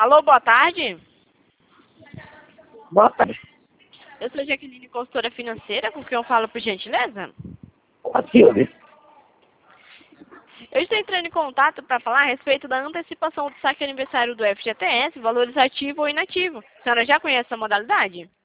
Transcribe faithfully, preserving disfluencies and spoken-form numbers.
Alô, boa tarde. Boa tarde. Eu sou Jaqueline, consultora financeira, com quem eu falo, por gentileza? A Silvia. Eu estou entrando em contato para falar a respeito da antecipação do saque aniversário do F G T S, valores ativo ou inativo. A senhora já conhece essa modalidade?